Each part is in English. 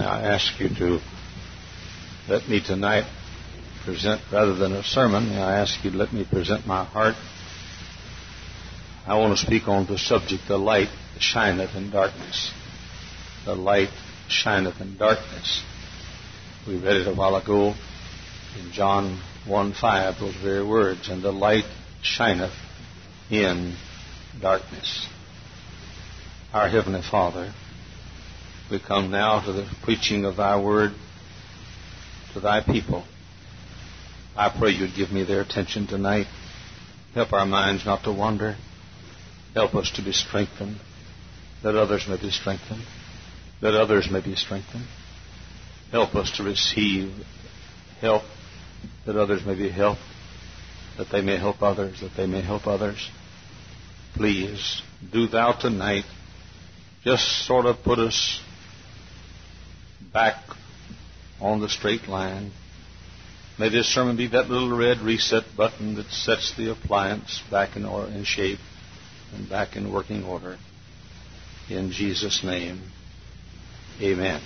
I ask you to let me tonight present, rather than a sermon, may I ask you to let me present my heart. I want to speak on the subject, the light shineth in darkness. The light shineth in darkness. We read it a while ago in John 1:5, those very words, and the light shineth in darkness. Our Heavenly Father, we come now to the preaching of Thy Word to Thy people. I pray You'd give me their attention tonight. Help our minds not to wander. Help us to be strengthened, that others may be strengthened, that others may be strengthened. Help us to receive help, that others may be helped, that they may help others, that they may help others. Please, do Thou tonight just sort of put us back on the straight line. May this sermon be that little red reset button that sets the appliance back in shape and back in working order. In Jesus' name, amen.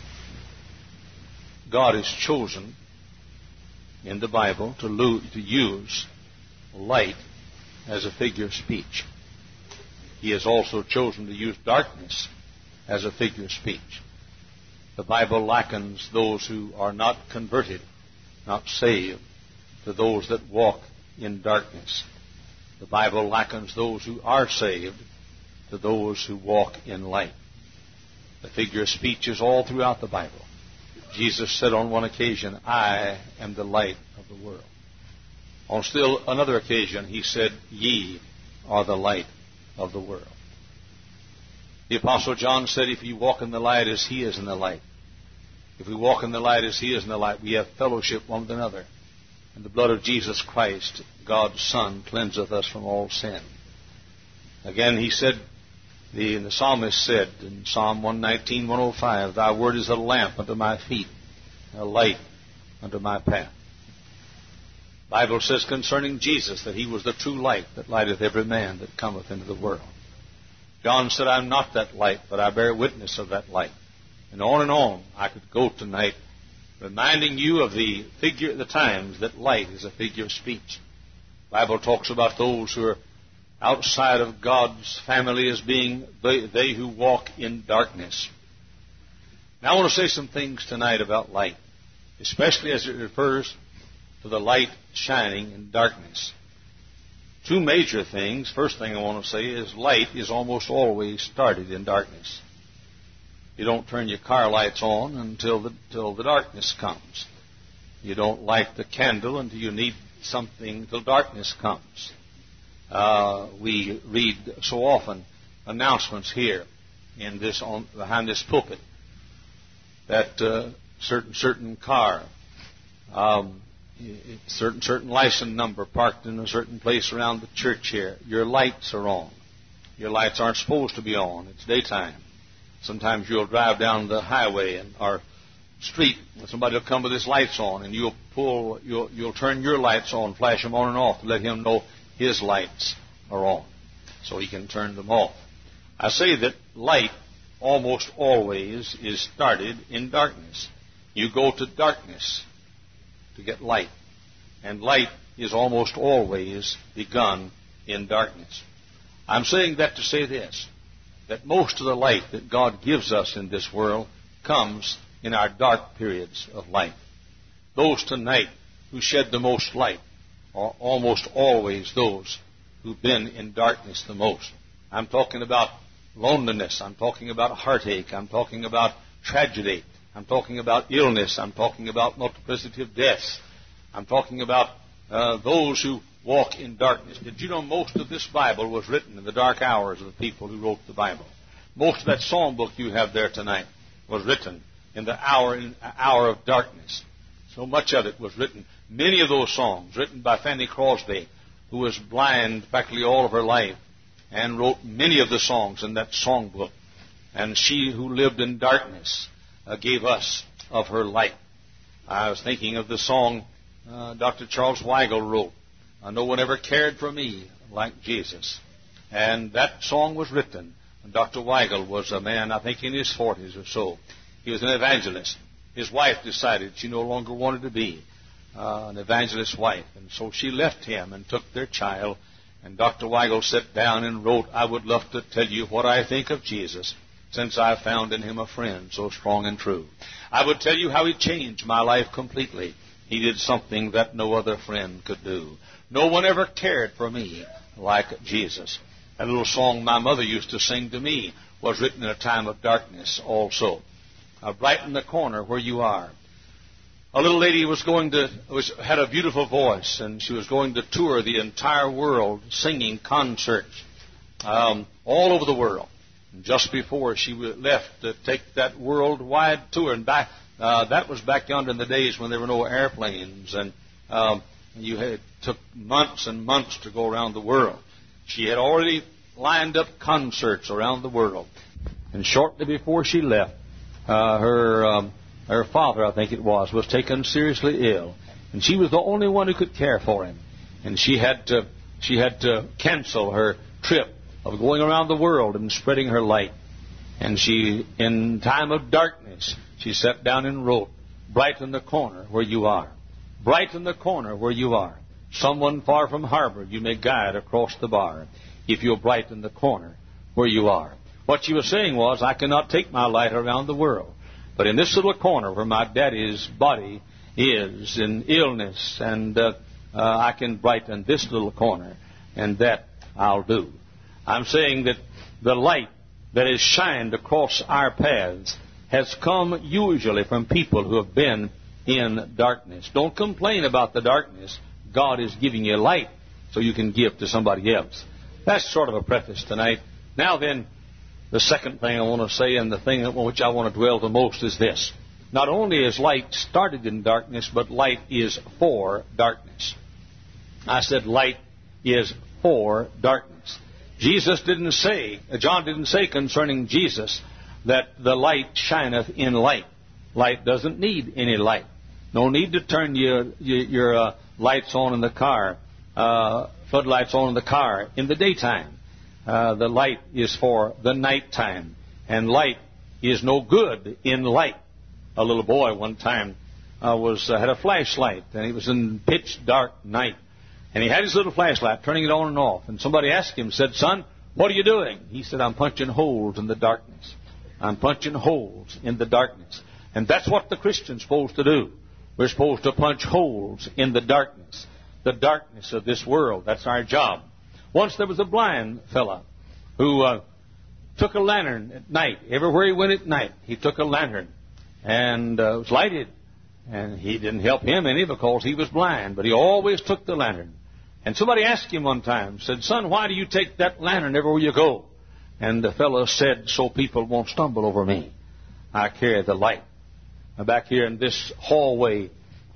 God has chosen in the Bible to use light as a figure of speech. He has also chosen to use darkness as a figure of speech. The Bible likens those who are not converted, not saved, to those that walk in darkness. The Bible likens those who are saved to those who walk in light. The figure of speech is all throughout the Bible. Jesus said on one occasion, I am the light of the world. On still another occasion, He said, ye are the light of the world. The Apostle John said, if you walk in the light as He is in the light, if we walk in the light as He is in the light, we have fellowship one with another. And the blood of Jesus Christ, God's Son, cleanseth us from all sin. Again, He said, the psalmist said in Psalm 119, 105, Thy word is a lamp unto my feet, a light unto my path. The Bible says concerning Jesus that He was the true light that lighteth every man that cometh into the world. John said, I am not that light, but I bear witness of that light. And on I could go tonight, reminding you of the times that light is a figure of speech. The Bible talks about those who are outside of God's family as being they who walk in darkness. Now I want to say some things tonight about light, especially as it refers to the light shining in darkness. Two major things. First thing I want to say is light is almost always started in darkness. You don't turn your car lights on until the darkness comes. You don't light the candle until you need something till darkness comes. We read so often announcements here behind this pulpit that certain car, certain license number parked in a certain place around the church here. Your lights are on. Your lights aren't supposed to be on. It's daytime. Sometimes you'll drive down the highway or street, and somebody will come with his lights on, and you'll turn your lights on, flash them on and off, to let him know his lights are on, so he can turn them off. I say that light almost always is started in darkness. You go to darkness to get light, and light is almost always begun in darkness. I'm saying that to say this, that most of the light that God gives us in this world comes in our dark periods of life. Those tonight who shed the most light are almost always those who've been in darkness the most. I'm talking about loneliness. I'm talking about heartache. I'm talking about tragedy. I'm talking about illness. I'm talking about multiplicity of deaths. I'm talking about those who walk in darkness. Did you know most of this Bible was written in the dark hours of the people who wrote the Bible? Most of that psalm book you have there tonight was written in the hour of darkness. So much of it was written. Many of those songs written by Fanny Crosby, who was blind practically all of her life, and wrote many of the songs in that song book. And she who lived in darkness gave us of her light. I was thinking of the song Dr. Charles Weigel wrote, No one ever cared for me like Jesus. And that song was written. And Dr. Weigel was a man, I think, in his 40s or so. He was an evangelist. His wife decided she no longer wanted to be an evangelist's wife, and so she left him and took their child. And Dr. Weigel sat down and wrote, "I would love to tell you what I think of Jesus, since I found in him a friend so strong and true. I would tell you how he changed my life completely. He did something that no other friend could do. No one ever cared for me like Jesus." That little song my mother used to sing to me was written in a time of darkness also. Brighten the corner where you are. A little lady had a beautiful voice, and she was going to tour the entire world singing concerts all over the world. And just before she left to take that worldwide tour, and that was back yonder in the days when there were no airplanes, and took months and months to go around the world. She had already lined up concerts around the world. And shortly before she left, her father, I think it was taken seriously ill, and she was the only one who could care for him. And she had to cancel her trip of going around the world and spreading her light. And she, in time of darkness, she sat down and wrote, "Brighten the corner where you are. Brighten the corner where you are. Someone far from harbor you may guide across the bar, if you'll brighten the corner where you are." What she was saying was, I cannot take my light around the world, but in this little corner where my daddy's body is in illness, and I can brighten this little corner, and that I'll do. I'm saying that the light that is shined across our paths has come usually from people who have been in darkness. Don't complain about the darkness. God is giving you light so you can give to somebody else. That's sort of a preface tonight. Now then, the second thing I want to say, and the thing on which I want to dwell the most, is this. Not only is light started in darkness, but light is for darkness. I said light is for darkness. John didn't say concerning Jesus that the light shineth in light. Light doesn't need any light. No need to turn your lights on in the car, floodlights on in the car in the daytime. The light is for the nighttime, and light is no good in light. A little boy one time had a flashlight, and he was in pitch dark night, and he had his little flashlight, turning it on and off. And somebody asked him, said, "Son, what are you doing?" He said, "I'm punching holes in the darkness. I'm punching holes in the darkness." And that's what the Christian's supposed to do. We're supposed to punch holes in the darkness of this world. That's our job. Once there was a blind fella who took a lantern at night. Everywhere he went at night, he took a lantern, and it was lighted. And he didn't help him any because he was blind, but he always took the lantern. And somebody asked him one time, said, "Son, why do you take that lantern everywhere you go?" And the fellow said, "So people won't stumble over me. I carry the light." Back here in this hallway,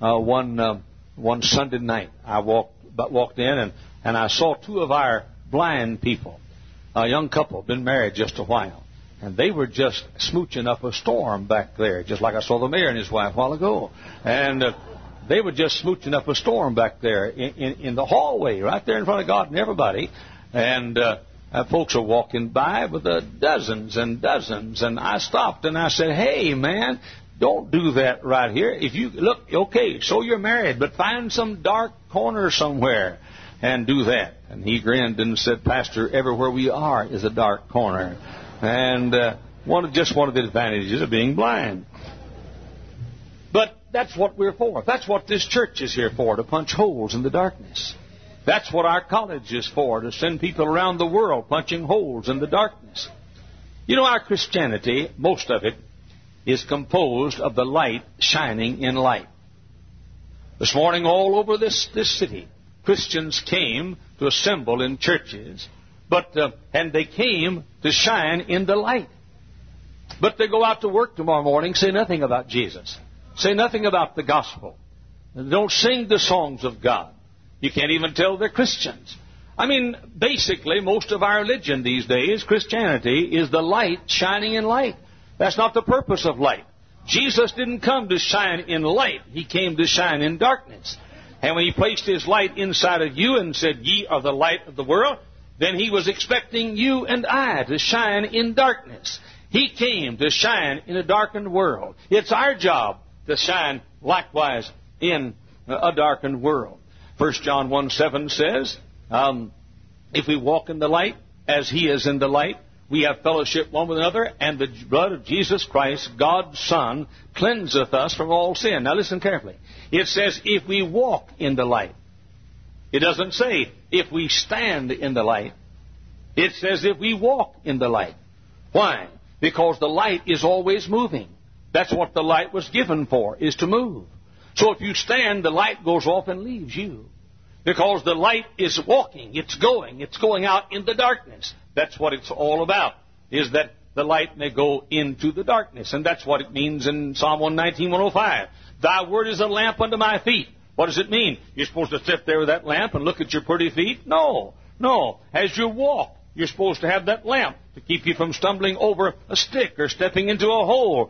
one Sunday night, I walked in, and I saw two of our blind people, a young couple, been married just a while, and they were just smooching up a storm back there, just like I saw the mayor and his wife a while ago. And they were just smooching up a storm back there in the hallway, right there in front of God and everybody. And folks are walking by with dozens and dozens. And I stopped and I said, "Hey, man, don't do that right here. If you look, okay, so you're married, but find some dark corner somewhere and do that." And he grinned and said, "Pastor, everywhere we are is a dark corner." And just one of the advantages of being blind. But that's what we're for. That's what this church is here for, to punch holes in the darkness. That's what our college is for, to send people around the world punching holes in the darkness. You know, our Christianity, most of it, is composed of the light shining in light. This morning, all over this city, Christians came to assemble in churches, and they came to shine in the light. But they go out to work tomorrow morning, say nothing about Jesus, say nothing about the gospel. They don't sing the songs of God. You can't even tell they're Christians. I mean, basically, most of our religion these days, Christianity, is the light shining in light. That's not the purpose of light. Jesus didn't come to shine in light. He came to shine in darkness. And when He placed His light inside of you and said, "Ye are the light of the world," then He was expecting you and I to shine in darkness. He came to shine in a darkened world. It's our job to shine likewise in a darkened world. 1 John 1:7 says, if we walk in the light as He is in the light, we have fellowship one with another, and the blood of Jesus Christ, God's Son, cleanseth us from all sin. Now listen carefully. It says, if we walk in the light. It doesn't say, if we stand in the light. It says, if we walk in the light. Why? Because the light is always moving. That's what the light was given for, is to move. So if you stand, the light goes off and leaves you. Because the light is walking, it's going out in the darkness. That's what it's all about, is that the light may go into the darkness. And that's what it means in Psalm 119:105. Thy word is a lamp unto my feet. What does it mean? You're supposed to sit there with that lamp and look at your pretty feet? No. As you walk, you're supposed to have that lamp to keep you from stumbling over a stick or stepping into a hole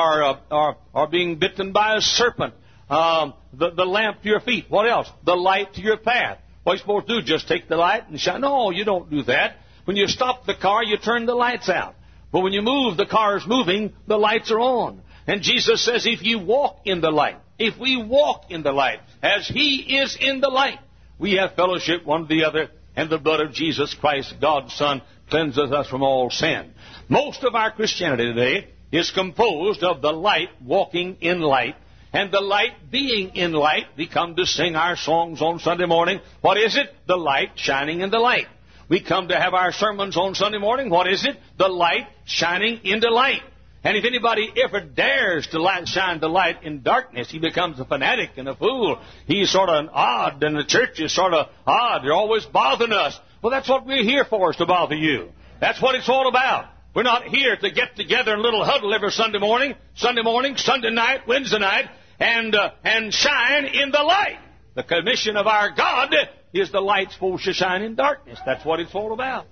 or being bitten by a serpent. The lamp to your feet. What else? The light to your path. What are you supposed to do? Just take the light and shine? No, you don't do that. When you stop the car, you turn the lights out. But when you move, the car is moving, the lights are on. And Jesus says, if you walk in the light, if we walk in the light, as He is in the light, we have fellowship one with the other, and the blood of Jesus Christ, God's Son, cleanses us from all sin. Most of our Christianity today is composed of the light walking in light, and the light being in light. We come to sing our songs on Sunday morning. What is it? The light shining in the light. We come to have our sermons on Sunday morning. What is it? The light shining in the light. And if anybody ever dares to shine the light in darkness, he becomes a fanatic and a fool. He's sort of odd, and the church is sort of odd. They're always bothering us. Well, that's what we're here for, is to bother you. That's what it's all about. We're not here to get together in a little huddle every Sunday morning, Sunday night, Wednesday night, and shine in the light. The commission of our God is the light supposed to shine in darkness. That's what it's all about.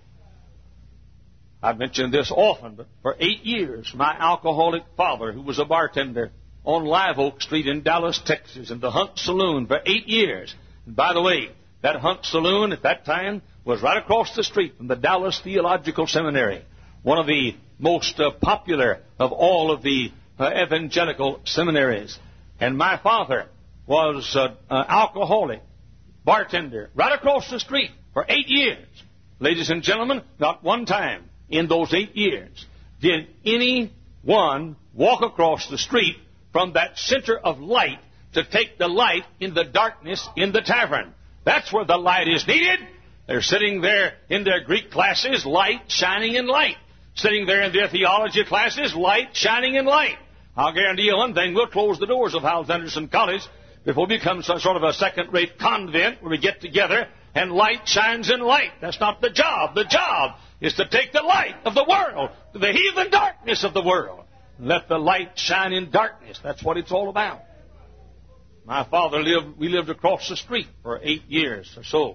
I've mentioned this often, but for 8 years, my alcoholic father, who was a bartender on Live Oak Street in Dallas, Texas, in the Hunt Saloon for 8 years. And by the way, that Hunt Saloon at that time was right across the street from the Dallas Theological Seminary, one of the most popular of all of the evangelical seminaries. And my father was an alcoholic bartender right across the street for 8 years. Ladies and gentlemen, not one time in those 8 years did anyone walk across the street from that center of light to take the light in the darkness in the tavern. That's where the light is needed. They're sitting there in their Greek classes, light shining in light. Sitting there in their theology classes, light shining in light. I'll guarantee you one thing, we'll close the doors of Howells Anderson College before we become some sort of a second-rate convent where we get together and light shines in light. That's not the job. The job is to take the light of the world to the heathen darkness of the world. Let the light shine in darkness. That's what it's all about. My father we lived across the street for 8 years or so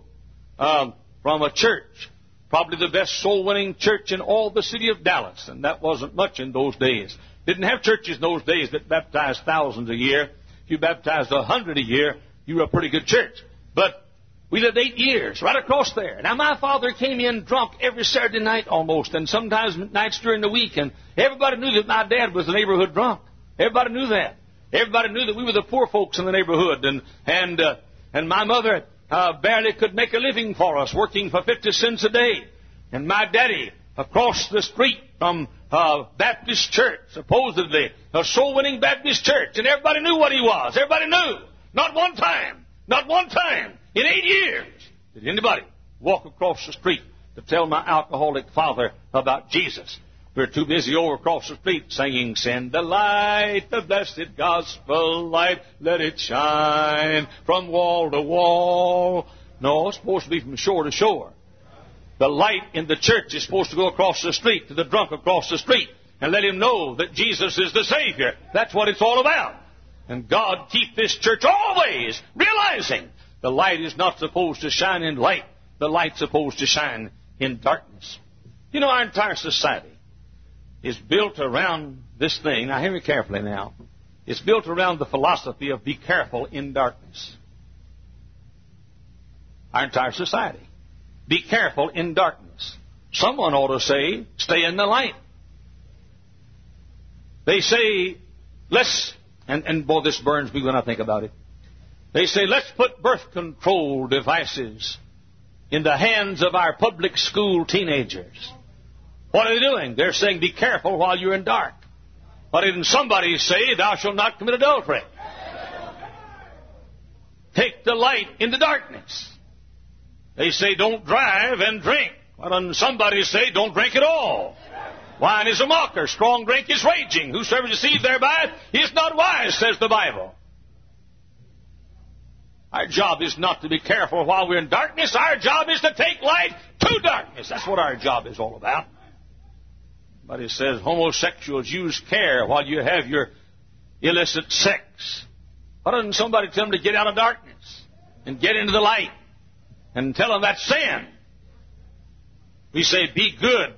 from a church, probably the best soul-winning church in all the city of Dallas, and that wasn't much in those days. Didn't have churches in those days that baptized thousands a year. If you baptized 100 a year, you were a pretty good church. But we lived 8 years right across there. Now, my father came in drunk every Saturday night almost, and sometimes nights during the week, and everybody knew that my dad was the neighborhood drunk. Everybody knew that. Everybody knew that we were the poor folks in the neighborhood, and my mother barely could make a living for us, working for 50 cents a day. And my daddy, across the street from Baptist church, supposedly a soul-winning Baptist church, and everybody knew what he was. Everybody knew. Not one time in 8 years did anybody walk across the street to tell my alcoholic father about Jesus. We're too busy over across the street singing, "Send the light, the blessed gospel light, let it shine from wall to wall." No, it's supposed to be from shore to shore. The light in the church is supposed to go across the street to the drunk across the street and let him know that Jesus is the Savior. That's what it's all about. And God keep this church always realizing the light is not supposed to shine in light. The light's supposed to shine in darkness. You know, our entire society is built around this thing. Now, hear me carefully now. It's built around the philosophy of be careful in darkness. Our entire society. Be careful in darkness. Someone ought to say, stay in the light. They say, and boy, this burns me when I think about it. They say, let's put birth control devices in the hands of our public school teenagers. What are they doing? They're saying, be careful while you're in dark. But didn't somebody say, thou shalt not commit adultery? Take the light in the darkness. They say, don't drive and drink. Why doesn't somebody say, don't drink at all? Wine is a mocker. Strong drink is raging. Whosoever deceived thereby is not wise, says the Bible. Our job is not to be careful while we're in darkness. Our job is to take light to darkness. That's what our job is all about. But it says homosexuals use care while you have your illicit sex. Why doesn't somebody tell them to get out of darkness and get into the light and tell them that's sin? We say, be good.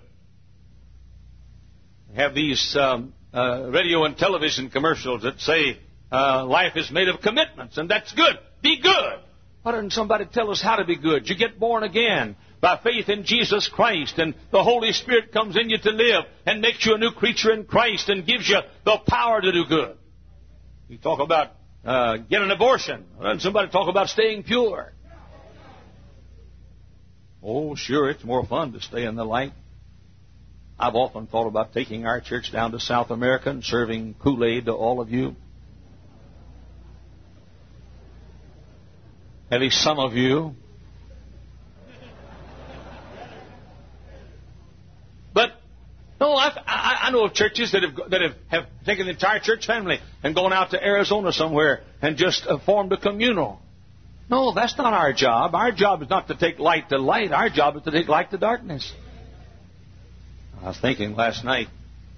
We have these radio and television commercials that say life is made of commitments, and that's good. Be good. Why doesn't somebody tell us how to be good? You get born again by faith in Jesus Christ, and the Holy Spirit comes in you to live and makes you a new creature in Christ and gives you the power to do good. You talk about get an abortion. Why doesn't somebody talk about staying pure? Oh, sure, it's more fun to stay in the light. I've often thought about taking our church down to South America and serving Kool-Aid to all of you. At least some of you. But no, I know of churches that have taken the entire church family and gone out to Arizona somewhere and just formed a communal. No, that's not our job. Our job is not to take light to light. Our job is to take light to darkness. I was thinking last night,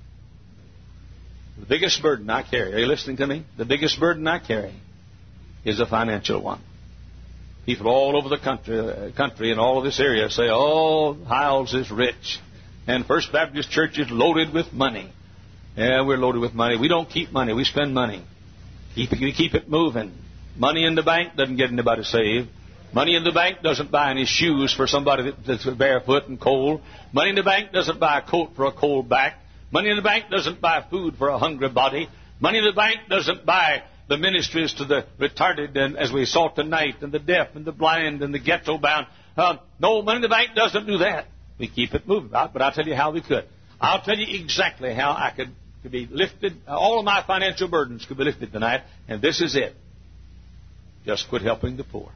the biggest burden I carry, are you listening to me? The biggest burden I carry is a financial one. People all over the country and all of this area say, oh, Hiles is rich. And First Baptist Church is loaded with money. Yeah, we're loaded with money. We don't keep money. We spend money. We keep it moving. Money in the bank doesn't get anybody saved. Money in the bank doesn't buy any shoes for somebody that's barefoot and cold. Money in the bank doesn't buy a coat for a cold back. Money in the bank doesn't buy food for a hungry body. Money in the bank doesn't buy the ministries to the retarded, and as we saw tonight, and the deaf and the blind and the ghetto bound. No, money in the bank doesn't do that. We keep it moving about, but I'll tell you how we could. I'll tell you exactly how I could be lifted. All of my financial burdens could be lifted tonight, and this is it. Just quit helping the poor.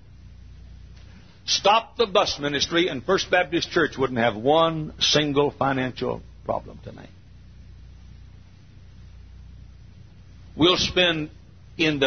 Stop the bus ministry, and First Baptist Church wouldn't have one single financial problem tonight. We'll spend in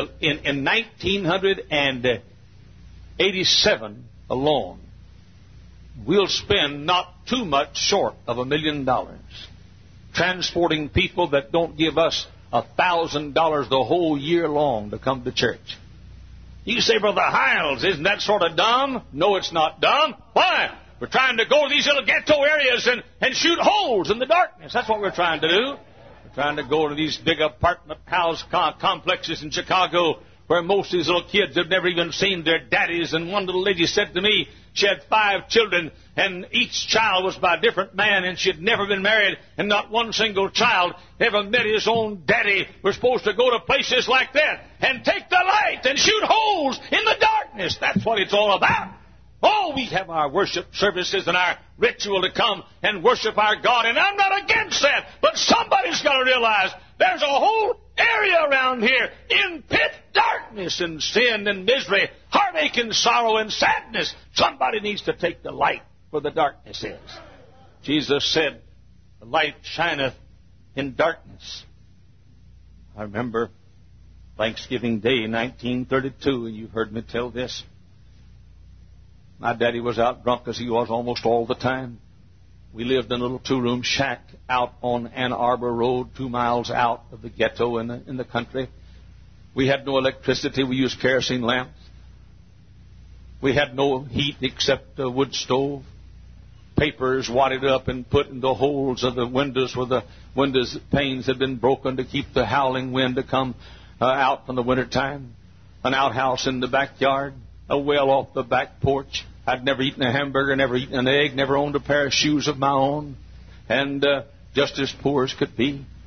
1987 alone, we'll spend not too much short of $1 million transporting people that don't give us $1,000 the whole year long to come to church. You say, Brother Hiles, isn't that sort of dumb? No, it's not dumb. Why? We're trying to go to these little ghetto areas and shoot holes in the darkness. That's what we're trying to do. We're trying to go to these big apartment house complexes in Chicago where most of these little kids have never even seen their daddies. And one little lady said to me, she had 5 children, and each child was by a different man, and she had never been married, and not one single child ever met his own daddy. We're supposed to go to places like that and take the light and shoot holes in the darkness. That's what it's all about. Oh, we have our worship services and our ritual to come and worship our God, and I'm not against that, but somebody's got to realize there's a whole area around here in pitch darkness and sin and misery, heartache and sorrow and sadness. Somebody needs to take the light where the darkness is. Jesus said, the light shineth in darkness. I remember Thanksgiving Day, 1932, and you've heard me tell this. My daddy was out drunk as he was almost all the time. We lived in a little 2-room shack out on Ann Arbor Road, 2 miles out of the ghetto in the country. We had no electricity. We used kerosene lamps. We had no heat except a wood stove. Papers wadded up and put in the holes of the windows where the windows panes had been broken to keep the howling wind to come out from the wintertime. An outhouse in the backyard. A well off the back porch. I'd never eaten a hamburger, never eaten an egg, never owned a pair of shoes of my own, and just as poor as could be.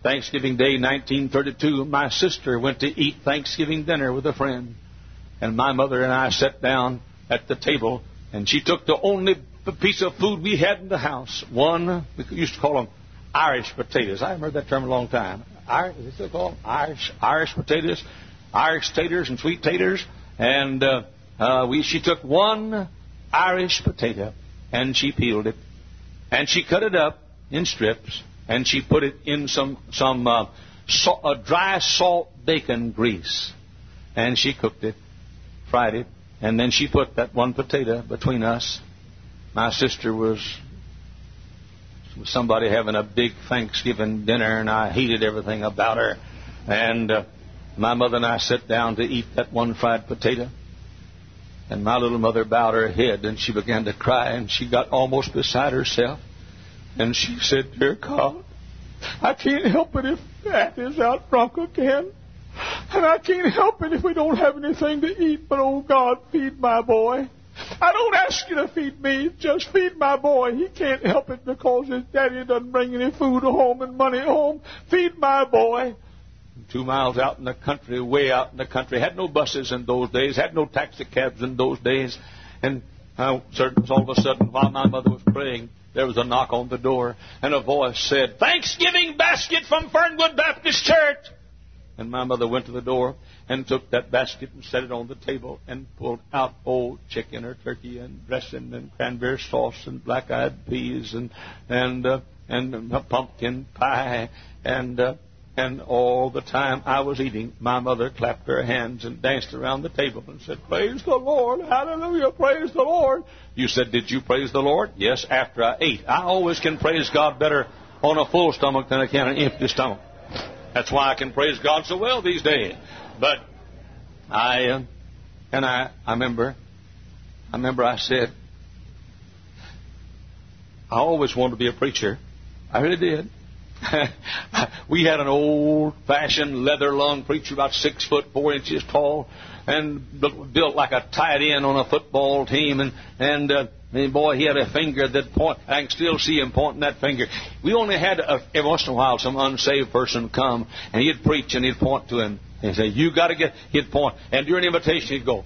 Thanksgiving Day, 1932, my sister went to eat Thanksgiving dinner with a friend. And my mother and I sat down at the table, and she took the only piece of food we had in the house. One, we used to call them Irish potatoes. I haven't heard that term in a long time. Is it still called Irish potatoes? Irish taters and sweet taters. And she took one Irish potato, and she peeled it. And she cut it up in strips, and she put it in some dry salt bacon grease. And she cooked it, fried it, and then she put that one potato between us. My sister was somebody having a big Thanksgiving dinner, and I hated everything about her. And my mother and I sat down to eat that one fried potato. And my little mother bowed her head, and she began to cry, and she got almost beside herself. And she said, "Dear God, I can't help it if Dad is out drunk again. And I can't help it if we don't have anything to eat. But, oh, God, feed my boy. I don't ask you to feed me. Just feed my boy. He can't help it because his daddy doesn't bring any food home and money home. Feed my boy." 2 miles out in the country, way out in the country. Had no buses in those days. Had no taxi cabs in those days. And all of a sudden, while my mother was praying, there was a knock on the door. And a voice said, "Thanksgiving basket from Fernwood Baptist Church." And my mother went to the door and took that basket and set it on the table and pulled out old chicken or turkey and dressing and cranberry sauce and black-eyed peas and pumpkin pie. And all the time I was eating, my mother clapped her hands and danced around the table and said, "Praise the Lord, hallelujah, praise the Lord." You said, "Did you praise the Lord?" Yes, after I ate. I always can praise God better on a full stomach than I can on an empty stomach. That's why I can praise God so well these days. But I remember I said, I always wanted to be a preacher. I really did. We had an old-fashioned leather-lung preacher about 6 foot 4 inches tall, and built like a tight end on a football team. And boy, he had a finger that point. I can still see him pointing that finger. We only had every once in a while some unsaved person come, and he'd preach and he'd point to him and say, "You got to get." He'd point, and during invitation he'd go.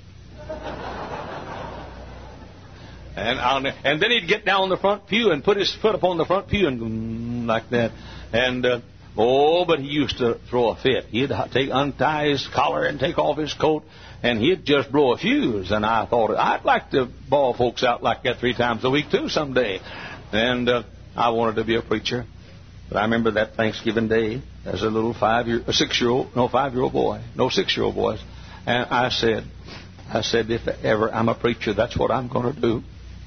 And then he'd get down on the front pew and put his foot up on the front pew and like that. And, but he used to throw a fit. He'd untie his collar and take off his coat, and he'd just blow a fuse. And I thought, I'd like to ball folks out like that 3 times a week, too, someday. And I wanted to be a preacher. But I remember that Thanksgiving Day as a little 5-year-old boy. No, 6-year-old boys. And I said, if ever I'm a preacher, that's what I'm going to do.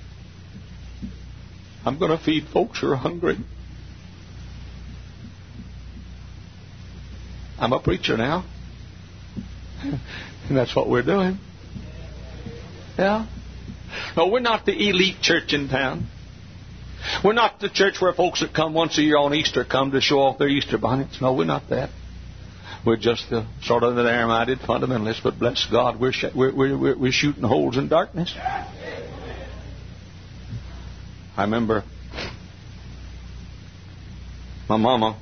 I'm going to feed folks who are hungry. I'm a preacher now. And that's what we're doing. Yeah. No, we're not the elite church in town. We're not the church where folks that come once a year on Easter come to show off their Easter bonnets. No, we're not that. We're just the sort of the narrow-minded fundamentalists. But bless God, we're shooting holes in darkness. I remember my mama,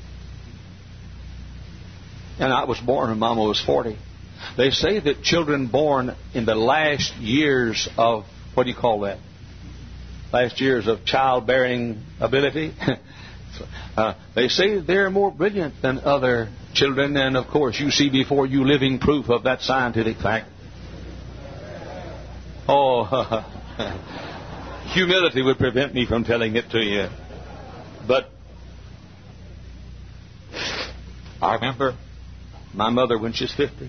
and I was born when Mama was 40. They say that children born in the last years of, what do you call that? Last years of childbearing ability. They say they're more brilliant than other children, and of course you see before you living proof of that scientific fact. Oh, humility would prevent me from telling it to you. But I remember my mother when she's 50.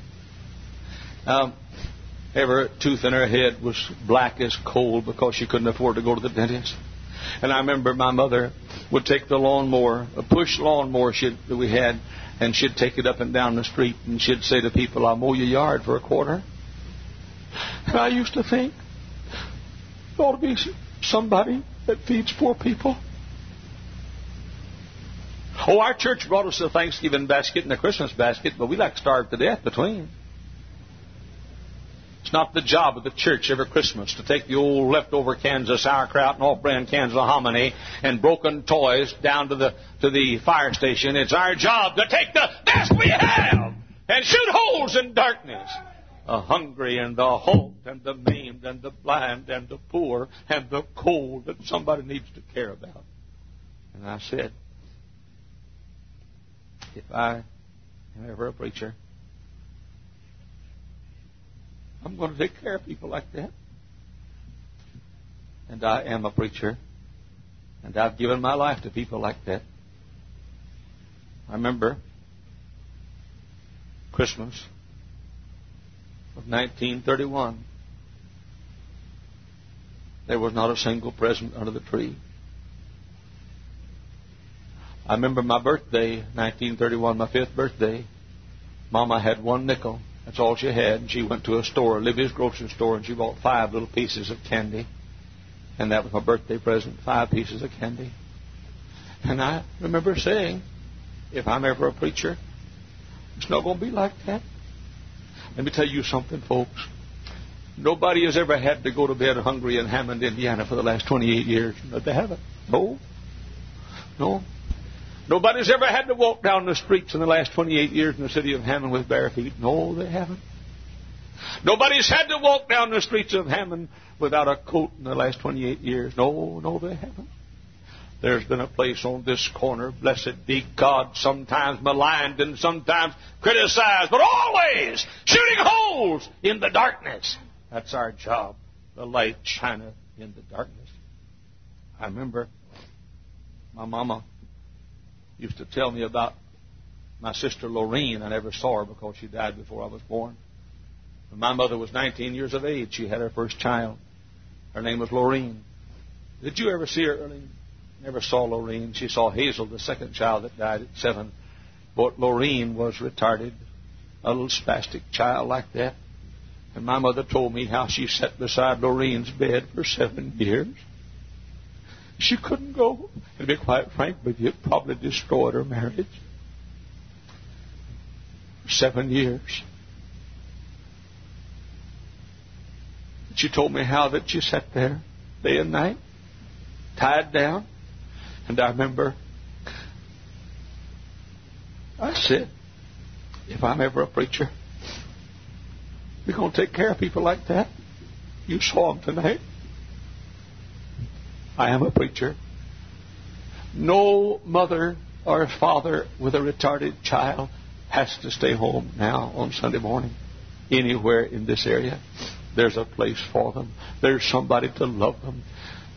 Every tooth in her head was black as coal because she couldn't afford to go to the dentist. And I remember my mother would take the lawnmower, a push lawnmower that we had, and she'd take it up and down the street, and she'd say to people, "I'll mow your yard for $0.25." And I used to think, there ought to be somebody that feeds poor people. Oh, our church brought us a Thanksgiving basket and a Christmas basket, but we like starved to death between. It's not the job of the church every Christmas to take the old leftover cans of sauerkraut and off-brand cans of hominy and broken toys down to the fire station. It's our job to take the best we have and shoot holes in darkness. The hungry and the halt and the maimed and the blind and the poor and the cold that somebody needs to care about. And I said, if I am ever a preacher, I'm going to take care of people like that. And I am a preacher. And I've given my life to people like that. I remember Christmas of 1931. There was not a single present under the tree. I remember my birthday, 1931, my 5th birthday. Mama had one nickel. That's all she had. And she went to a store, Libby's grocery store, and she bought 5 little pieces of candy. And that was my birthday present, 5 pieces of candy. And I remember saying, if I'm ever a preacher, it's not going to be like that. Let me tell you something, folks. Nobody has ever had to go to bed hungry in Hammond, Indiana for the last 28 years. They haven't. No. Nobody's ever had to walk down the streets in the last 28 years in the city of Hammond with bare feet. No, they haven't. Nobody's had to walk down the streets of Hammond without a coat in the last 28 years. No, they haven't. There's been a place on this corner, blessed be God, sometimes maligned and sometimes criticized, but always shooting holes in the darkness. That's our job. The light shineth in the darkness. I remember my mama used to tell me about my sister Lorene. I never saw her because she died before I was born. When my mother was 19 years of age, she had her first child. Her name was Lorene. Did you ever see her, Erling? Never saw Lorene. She saw Hazel, the second child that died at 7. But Lorene was retarded, a little spastic child like that. And my mother told me how she sat beside Lorene's bed for 7 years. She couldn't go. And to be quite frank with you, it probably destroyed her marriage. 7 years. She told me how that she sat there day and night, tied down. And I remember I said, if I'm ever a preacher, we're going to take care of people like that. You saw them tonight. I am a preacher. No mother or father with a retarded child has to stay home now on Sunday morning. Anywhere in this area, there's a place for them. There's somebody to love them.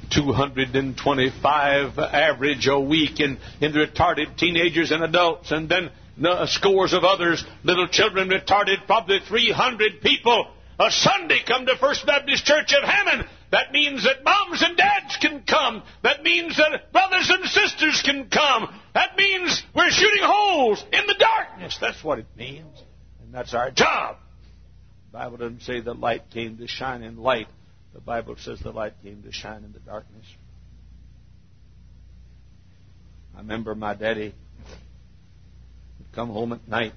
225 average a week in retarded teenagers and adults, and then scores of others, little children retarded, probably 300 people a Sunday come to First Baptist Church of Hammond. That means that moms and dads can come. That means that brothers and sisters can come. That means we're shooting holes in the darkness. That's what it means. And that's our job. The Bible doesn't say the light came to shine in light. The Bible says the light came to shine in the darkness. I remember my daddy would come home at night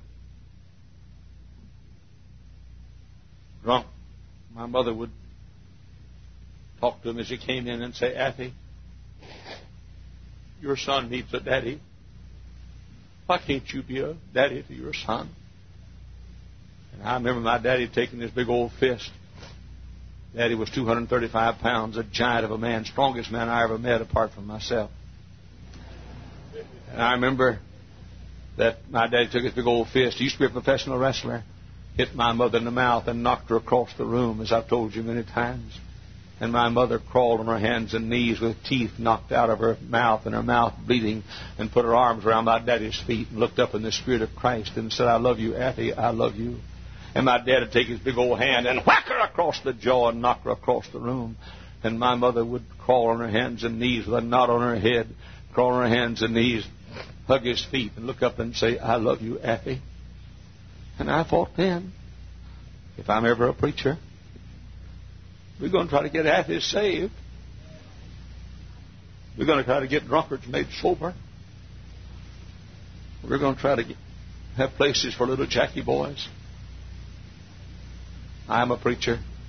drunk. My mother would talk to him as he came in and say, Athy, your son needs a daddy. Why can't you be a daddy to your son? And I remember my daddy taking this big old fist. Daddy was 235 pounds, a giant of a man, strongest man I ever met apart from myself. And I remember that my daddy took his big old fist. He used to be a professional wrestler. Hit my mother in the mouth and knocked her across the room, as I've told you many times. And my mother crawled on her hands and knees with teeth knocked out of her mouth and her mouth bleeding, and put her arms around my daddy's feet and looked up in the Spirit of Christ and said, I love you, Athy, I love you. And my dad would take his big old hand and whack her across the jaw and knock her across the room. And my mother would crawl on her hands and knees with a knot on her head, crawl on her hands and knees, hug his feet and look up and say, I love you, Athy. And I thought then, if I'm ever a preacher, we're going to try to get Athy saved. We're going to try to get drunkards made sober. We're going to try to have places for little Jackie boys. I'm a preacher.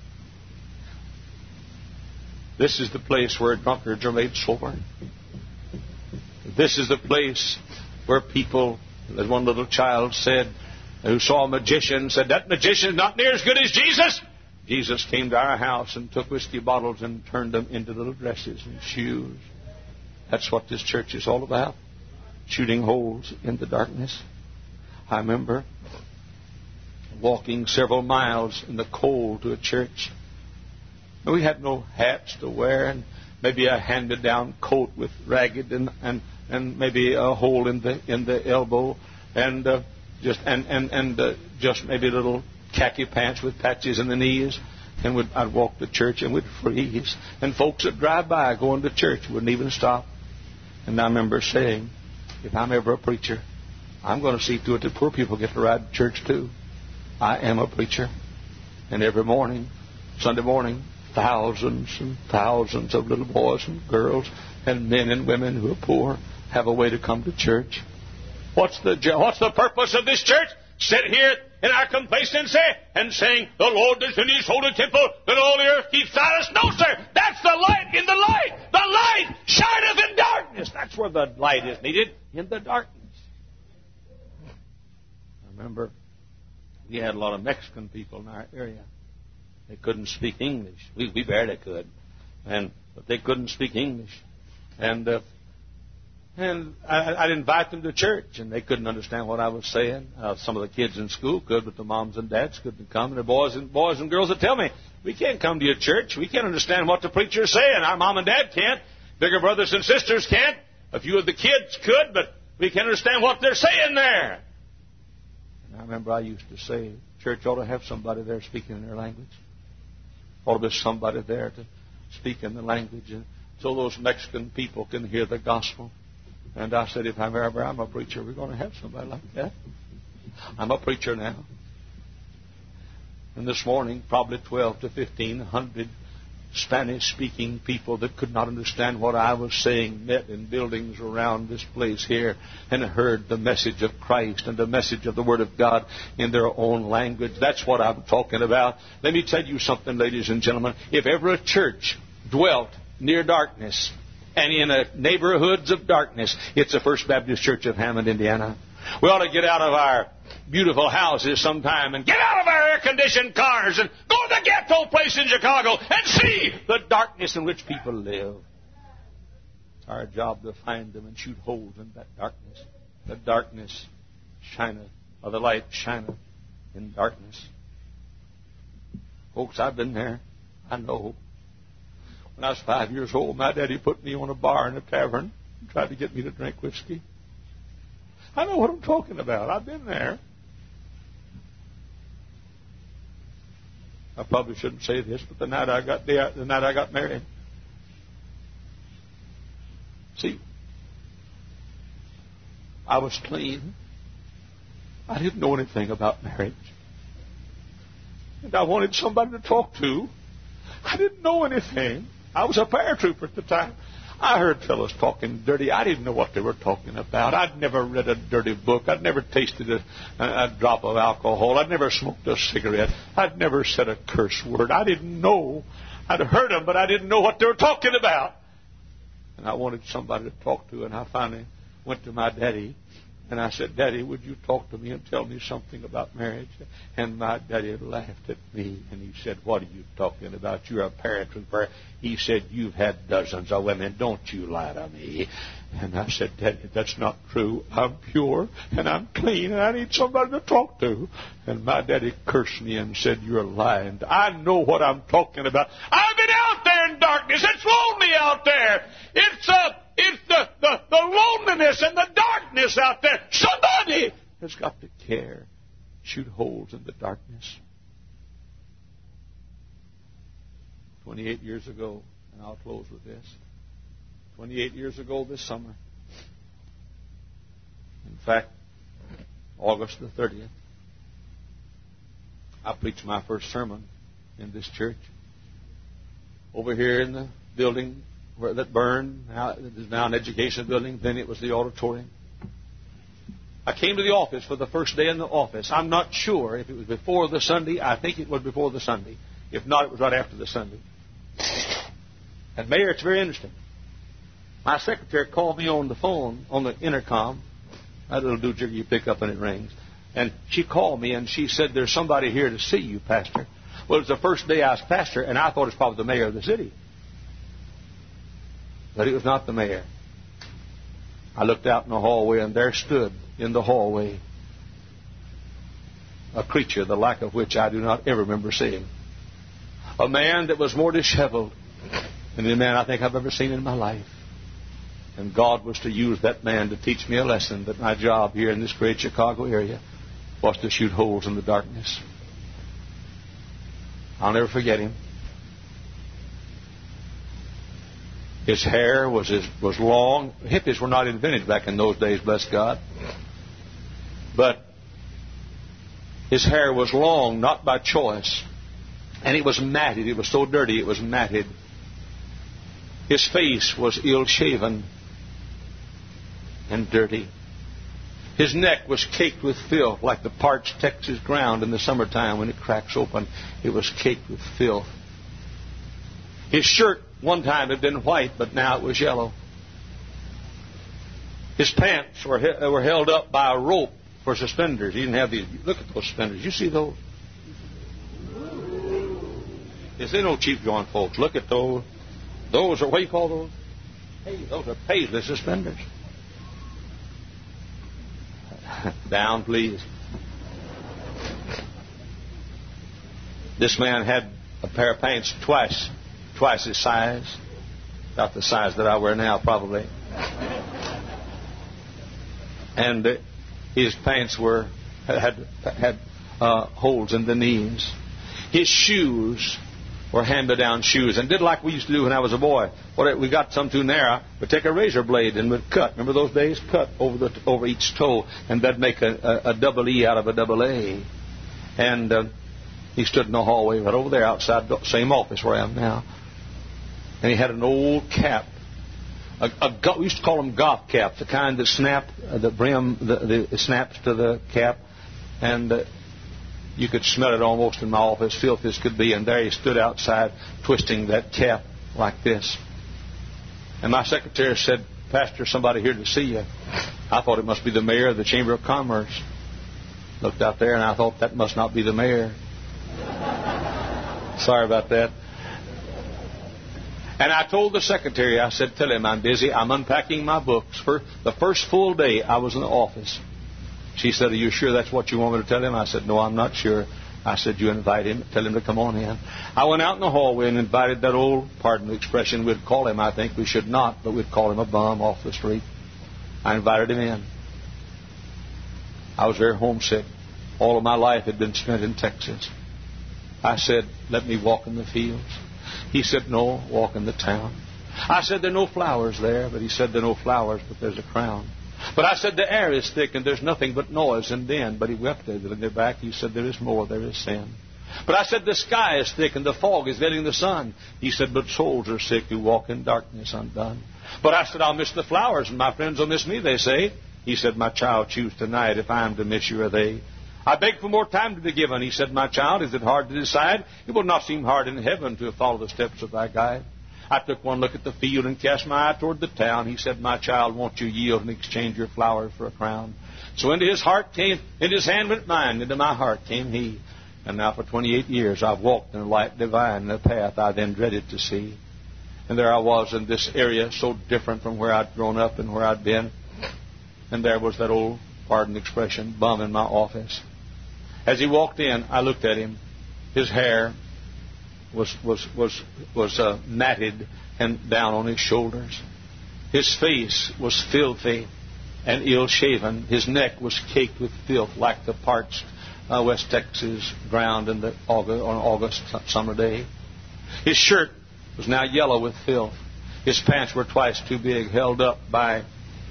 This is the place where drunkards are made sober. This is the place where people, as one little child said, who saw a magician, said, that magician's not near as good as Jesus. Jesus came to our house and took whiskey bottles and turned them into little dresses and shoes. That's what this church is all about. Shooting holes in the darkness. I remember walking several miles in the cold to a church. We had no hats to wear, and maybe a hand-me-down coat with ragged and maybe a hole in the elbow, and just maybe little khaki pants with patches in the knees. And I'd walk to church and we'd freeze. And folks would drive by going to church wouldn't even stop. And I remember saying, if I'm ever a preacher, I'm going to see to it that poor people get to ride to church too. I am a preacher. And every morning, Sunday morning, thousands and thousands of little boys and girls and men and women who are poor have a way to come to church. What's the purpose of this church? Sit here in our complacency and saying, the Lord is in His holy temple, that all the earth keeps silence. No, sir. That's the light in the light. The light shineth in darkness. That's where the light is needed, in the darkness. I remember we had a lot of Mexican people in our area. They couldn't speak English. We barely could. But they couldn't speak English. And I'd invite them to church, and they couldn't understand what I was saying. Some of the kids in school could, but the moms and dads couldn't come. And the boys and girls would tell me, we can't come to your church. We can't understand what the preacher is saying. Our mom and dad can't. Bigger brothers and sisters can't. A few of the kids could, but we can't understand what they're saying there. And I remember I used to say, church ought to have somebody there speaking in their language. Ought to be somebody there to speak in the language, and so those Mexican people can hear the gospel. And I said, if I'm a preacher, we're going to have somebody like that. I'm a preacher now. And this morning, probably 12 to 1,500 Spanish-speaking people that could not understand what I was saying met in buildings around this place here and heard the message of Christ and the message of the Word of God in their own language. That's what I'm talking about. Let me tell you something, ladies and gentlemen. If ever a church dwelt near darkness and in neighborhoods of darkness, it's the First Baptist Church of Hammond, Indiana. We ought to get out of our beautiful houses sometime and get out of our air-conditioned cars and go to the ghetto place in Chicago and see the darkness in which people live. It's our job to find them and shoot holes in that darkness. The darkness shineth, or the light shineth in darkness. Folks, I've been there. I know. When I was 5 years old, my daddy put me on a bar in a tavern and tried to get me to drink whiskey. I know what I'm talking about. I've been there. I probably shouldn't say this, but the night I got married. See, I was clean. I didn't know anything about marriage. And I wanted somebody to talk to. I didn't know anything. I was a paratrooper at the time. I heard fellows talking dirty. I didn't know what they were talking about. I'd never read a dirty book. I'd never tasted a drop of alcohol. I'd never smoked a cigarette. I'd never said a curse word. I didn't know. I'd heard them, but I didn't know what they were talking about. And I wanted somebody to talk to, and I finally went to my daddy. And I said, Daddy, would you talk to me and tell me something about marriage? And my daddy laughed at me, and he said, what are you talking about? You're a paratrooper. He said, you've had dozens of women. Don't you lie to me. And I said, Daddy, that's not true. I'm pure, and I'm clean, and I need somebody to talk to. And my daddy cursed me and said, you're lying. I know what I'm talking about. I've been out there in darkness. It's lonely out there. It's the loneliness and the darkness out there. Somebody has got to care. Shoot holes in the darkness. 28 years ago, and I'll close with this. 28 years ago this summer. In fact, August the 30th, I preached my first sermon in this church. Over here in the building that burned. Now it is now an education building. Then it was the auditorium. I came to the office for the first day in the office. I'm not sure if it was before the Sunday. I think it was before the Sunday. If not, it was right after the Sunday. And Mayor, it's very interesting. My secretary called me on the phone, on the intercom. That little doojer you pick up and it rings. And she called me and she said, there's somebody here to see you, Pastor. Well, it was the first day I was pastor, and I thought it was probably the mayor of the city. But it was not the mayor. I looked out in the hallway, and there stood in the hallway a creature, the like of which I do not ever remember seeing. A man that was more disheveled than any man I think I've ever seen in my life. And God was to use that man to teach me a lesson that my job here in this great Chicago area was to shoot holes in the darkness. I'll never forget him. His hair was long. Hippies were not invented back in those days, bless God. But his hair was long, not by choice. And it was matted. It was so dirty, it was matted. His face was ill-shaven and dirty. His neck was caked with filth, like the parched Texas ground in the summertime when it cracks open. It was caked with filth. His shirt one time had been white, but now it was yellow. His pants were held up by a rope for suspenders. He didn't have these. Look at those suspenders. You see those? Yes, they're no cheap going, folks. Look at those. Those are, what do you call those? Hey, those are Paisley suspenders. Down, please. This man had a pair of pants twice his size, about the size that I wear now, probably. And his pants had holes in the knees. His shoes were hand-me-down shoes, and did like we used to do when I was a boy. We got some too narrow. We'd take a razor blade and we'd cut. Remember those days? Cut over each toe, and that'd make a double E out of a double A. And he stood in the hallway right over there outside the same office where I am now. And he had an old cap. We used to call them goth caps, the kind that snap, the brim the snaps to the cap. And you could smell it almost in my office, filthy as could be. And there he stood outside twisting that cap like this. And my secretary said, Pastor, somebody here to see you. I thought it must be the mayor of the Chamber of Commerce. Looked out there and I thought that must not be the mayor. Sorry about that. And I told the secretary, I said, tell him I'm busy. I'm unpacking my books. For the first full day I was in the office. She said, are you sure that's what you want me to tell him? I said, no, I'm not sure. I said, you invite him. Tell him to come on in. I went out in the hallway and invited that old, pardon the expression, we'd call him, I think we should not, but we'd call him a bum off the street. I invited him in. I was very homesick. All of my life had been spent in Texas. I said, let me walk in the fields. He said, no, walk in the town. I said, there are no flowers there. But he said, there are no flowers, but there's a crown. But I said, the air is thick and there's nothing but noise and din. But he wept a little bit back. He said, there is more, there is sin. But I said, the sky is thick and the fog is veiling the sun. He said, but souls are sick who walk in darkness undone. But I said, I'll miss the flowers and my friends will miss me, they say. He said, my child, choose tonight if I am to miss you or they. I beg for more time to be given. He said, my child, is it hard to decide? It will not seem hard in heaven to follow the steps of thy guide. I took one look at the field and cast my eye toward the town. He said, my child, won't you yield and exchange your flowers for a crown? So into his heart came, into his hand went mine, into my heart came he. And now for 28 years I've walked in a light divine, the path I then dreaded to see. And there I was in this area so different from where I'd grown up and where I'd been. And there was that old, pardon the expression, bum in my office. As he walked in, I looked at him. His hair was matted and down on his shoulders. His face was filthy and ill-shaven. His neck was caked with filth like the parched West Texas ground on an August summer day. His shirt was now yellow with filth. His pants were twice too big, held up by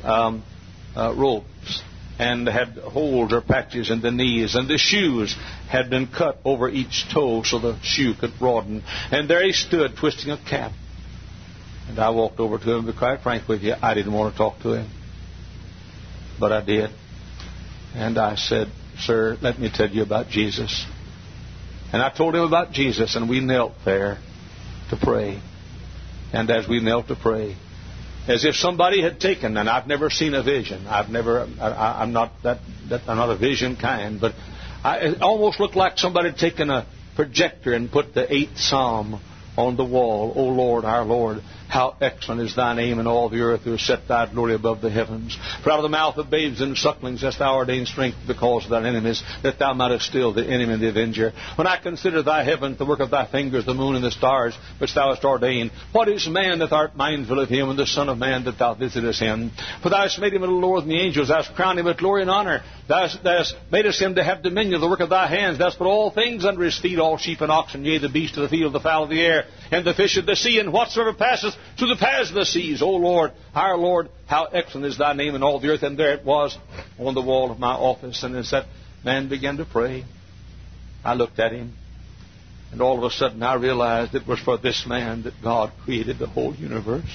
ropes, and had holes or patches in the knees, and the shoes had been cut over each toe so the shoe could broaden. And there he stood, twisting a cap. And I walked over to him, to be quite frank with you, I didn't want to talk to him. But I did. And I said, sir, let me tell you about Jesus. And I told him about Jesus, and we knelt there to pray. And as we knelt to pray, as if somebody had taken, and I've never seen a vision. I'm not a vision kind, but it almost looked like somebody had taken a projector and put the 8th Psalm on the wall. O Lord, our Lord, how excellent is thy name in all the earth, who has set thy glory above the heavens. For out of the mouth of babes and sucklings hast thou ordained strength to the cause of thine enemies, that thou mightest still the enemy and the avenger. When I consider thy heavens, the work of thy fingers, the moon and the stars, which thou hast ordained, what is man that thou art mindful of him, and the son of man that thou visitest him? For thou hast made him a little lower than the angels, thou hast crowned him with glory and honor. Thou hast madest him to have dominion of the work of thy hands. Thou hast put all things under his feet, all sheep and oxen, yea, the beasts of the field, the fowl of the air, and the fish of the sea, and whatsoever passeth through the paths of the seas. O Lord, our Lord, how excellent is thy name in all the earth. And there it was on the wall of my office. And as that man began to pray, I looked at him, and all of a sudden I realized it was for this man that God created the whole universe.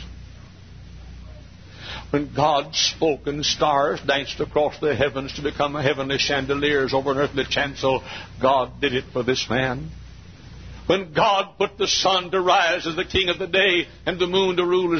When God spoke and stars danced across the heavens to become heavenly chandeliers over an earthly chancel, God did it for this man. When God put the sun to rise as the king of the day and the moon to rule as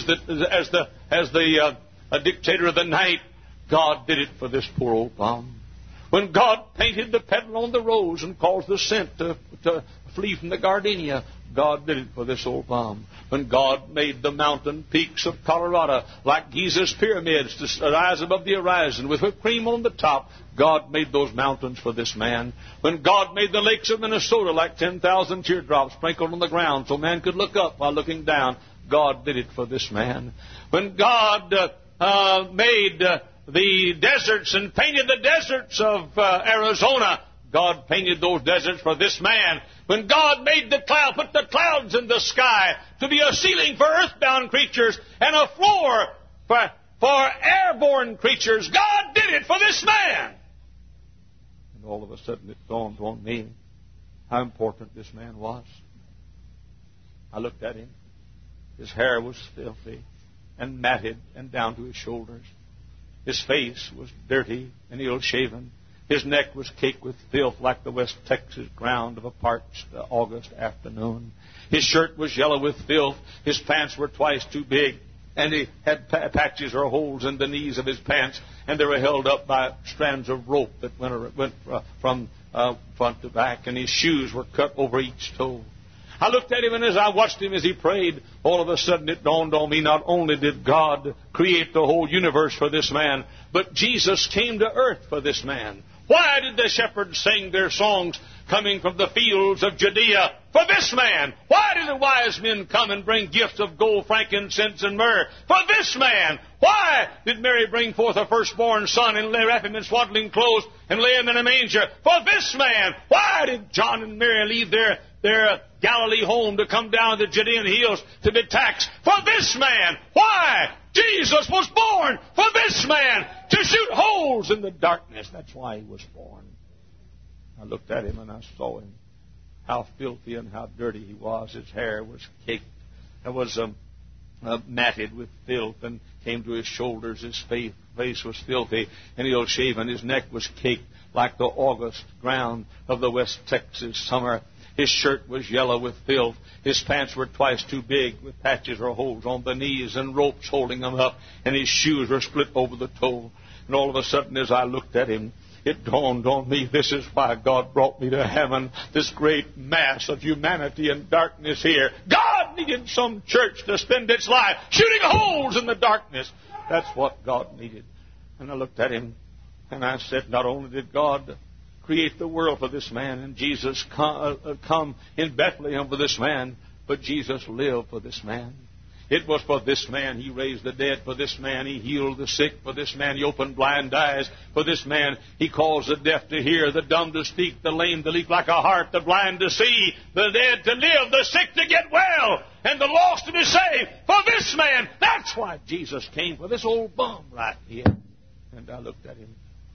the dictator of the night, God did it for this poor old bum. When God painted the petal on the rose and caused the scent to flee from the gardenia, God did it for this old bum. When God made the mountain peaks of Colorado like Giza's pyramids to rise above the horizon with whipped cream on the top, God made those mountains for this man. When God made the lakes of Minnesota like 10,000 teardrops sprinkled on the ground so man could look up while looking down, God did it for this man. When God made the deserts and painted the deserts of Arizona, God painted those deserts for this man. When God made the cloud, put the clouds in the sky to be a ceiling for earthbound creatures and a floor for airborne creatures, God did it for this man. And all of a sudden it dawned on me how important this man was. I looked at him. His hair was filthy and matted and down to his shoulders. His face was dirty and ill-shaven. His neck was caked with filth like the West Texas ground of a parched August afternoon. His shirt was yellow with filth. His pants were twice too big. And he had patches or holes in the knees of his pants. And they were held up by strands of rope that went from front to back. And his shoes were cut over each toe. I looked at him, and as I watched him as he prayed, all of a sudden it dawned on me, not only did God create the whole universe for this man, but Jesus came to earth for this man. Why did the shepherds sing their songs coming from the fields of Judea for this man? Why did the wise men come and bring gifts of gold, frankincense, and myrrh for this man? Why did Mary bring forth a firstborn son and wrap him in swaddling clothes and lay him in a manger for this man? Why did John and Mary leave their Galilee home to come down the Judean hills to be taxed for this man? Why? Jesus was born for this man, to shoot holes in the darkness. That's why he was born. I looked at him and I saw him, how filthy and how dirty he was. His hair was caked. It was matted with filth and came to his shoulders. His face was filthy and ill-shaven. His neck was caked like the August ground of the West Texas summer. His shirt was yellow with filth. His pants were twice too big with patches or holes on the knees and ropes holding them up. And his shoes were split over the toe. And all of a sudden, as I looked at him, it dawned on me, this is why God brought me to heaven, this great mass of humanity and darkness here. God needed some church to spend its life shooting holes in the darkness. That's what God needed. And I looked at him and I said, not only did God create the world for this man, and Jesus come in Bethlehem for this man, but Jesus lived for this man. It was for this man he raised the dead. For this man he healed the sick. For this man he opened blind eyes. For this man he caused the deaf to hear, the dumb to speak, the lame to leap like a hart, the blind to see, the dead to live, the sick to get well, and the lost to be saved. For this man, that's why Jesus came, for this old bum right here. And I looked at him.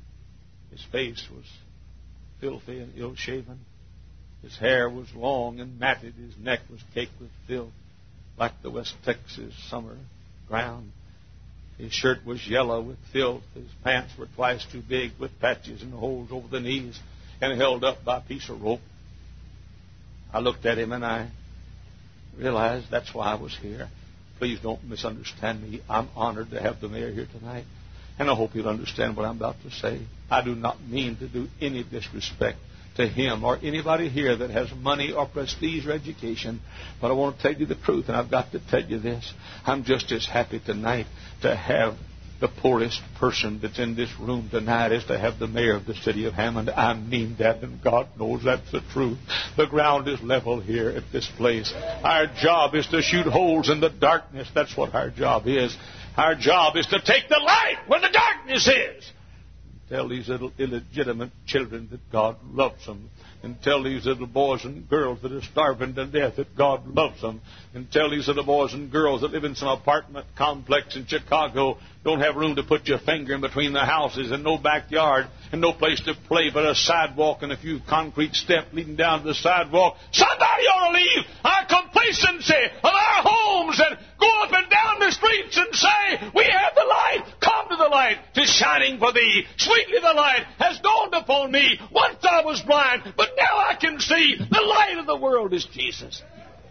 His face was filthy and ill-shaven. His hair was long and matted. His neck was caked with filth like the West Texas summer ground. His shirt was yellow with filth. His pants were twice too big with patches and holes over the knees and held up by a piece of rope. I looked at him and I realized that's why I was here. Please don't misunderstand me. I'm honored to have the mayor here tonight. And I hope you'll understand what I'm about to say. I do not mean to do any disrespect to him or anybody here that has money or prestige or education. But I want to tell you the truth, and I've got to tell you this. I'm just as happy tonight to have the poorest person that's in this room tonight as to have the mayor of the city of Hammond. I mean that, and God knows that's the truth. The ground is level here at this place. Our job is to shoot holes in the darkness. That's what our job is. Our job is to take the light where the darkness is. Tell these little illegitimate children that God loves them. And tell these little boys and girls that are starving to death that God loves them. And tell these little boys and girls that live in some apartment complex in Chicago, don't have room to put your finger in between the houses and no backyard and no place to play but a sidewalk and a few concrete steps leading down to the sidewalk. Somebody ought to leave our complacency of our homes and go up and down the streets and say, we have the light. Come to the light. 'Tis shining for thee. Sweetly the light has dawned upon me. Once I was blind, but now I can see. The light of the world is Jesus.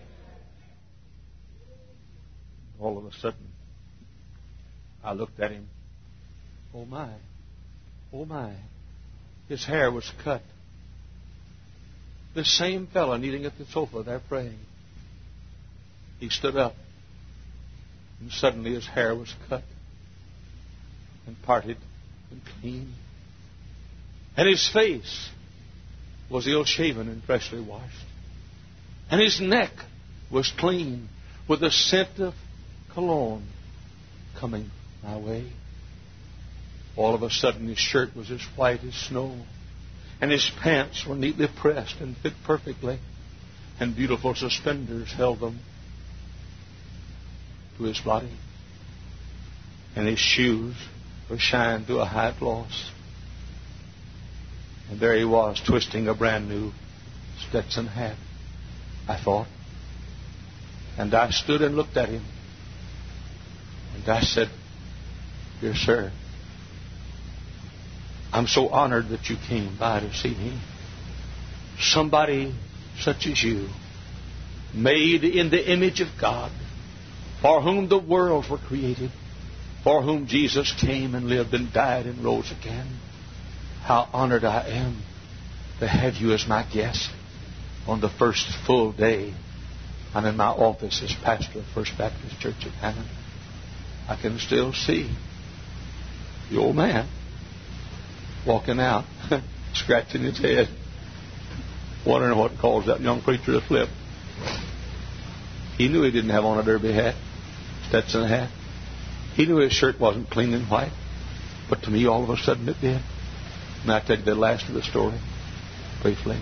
All of a sudden, I looked at him. Oh my. Oh my. His hair was cut. The same fellow kneeling at the sofa there praying. He stood up. And suddenly his hair was cut and parted and clean. And his face was ill-shaven and freshly washed. And his neck was clean with a scent of cologne coming my way. All of a sudden his shirt was as white as snow. And his pants were neatly pressed and fit perfectly. And beautiful suspenders held them to his body. And his shoes were shined to a high gloss. And there he was, twisting a brand new Stetson hat, I thought. And I stood and looked at him. And I said, dear sir, I'm so honored that you came by to see me. Somebody such as you, made in the image of God, for whom the worlds were created, for whom Jesus came and lived and died and rose again. How honored I am to have you as my guest on the first full day I'm in my office as pastor of First Baptist Church at Hammond. I can still see the old man walking out, scratching his head, wondering what caused that young preacher to flip. He knew he didn't have on a derby hat, Stetson hat. He knew his shirt wasn't clean and white. But to me, all of a sudden, it did. And I'll tell you the last of the story, briefly.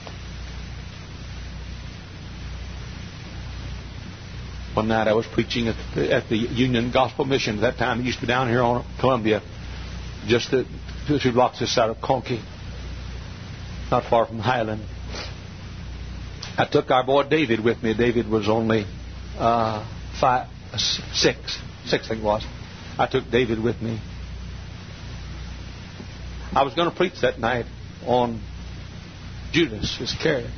One night I was preaching at the Union Gospel Mission. At that time, it used to be down here on Columbia, just 2 blocks this side of Conkey, not far from Highland. I took our boy David with me. David was only 6, I think it was. I took David with me. I was going to preach that night on Judas Iscariot.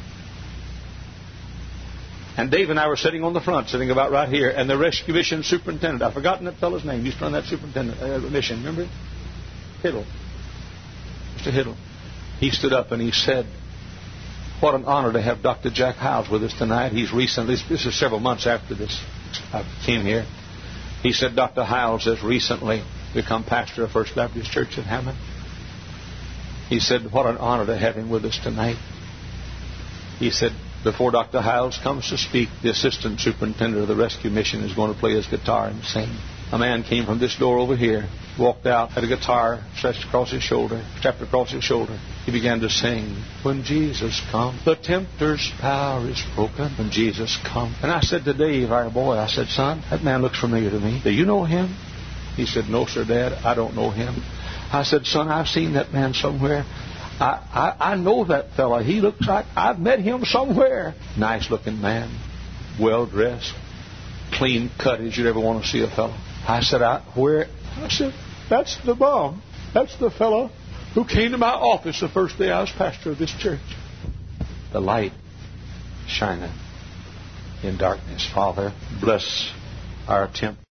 And Dave and I were sitting on the front, sitting about right here, and the rescue mission superintendent, I've forgotten that fellow's name, used to run that superintendent mission, remember? Hiddle. Mr. Hiddle. He stood up and he said, what an honor to have Dr. Jack Howes with us tonight. He's recently, this is several months after this, I came here. He said, Dr. Howes has recently become pastor of First Baptist Church at Hammond. He said, what an honor to have him with us tonight. He said, before Dr. Howes comes to speak, the assistant superintendent of the rescue mission is going to play his guitar and sing. A man came from this door over here, walked out, had a guitar stretched across his shoulder, strapped across his shoulder. He began to sing, when Jesus comes, the tempter's power is broken. When Jesus comes. And I said to Dave, our boy, I said, son, that man looks familiar to me. Do you know him? He said, no, sir, Dad, I don't know him. I said, son, I've seen that man somewhere. I know that fella. He looks like I've met him somewhere. Nice looking man, well dressed, clean cut as you'd ever want to see a fella. I said, where? I said, that's the bum. That's the fellow who came to my office the first day I was pastor of this church. The light shineth in darkness. Father, bless our attempt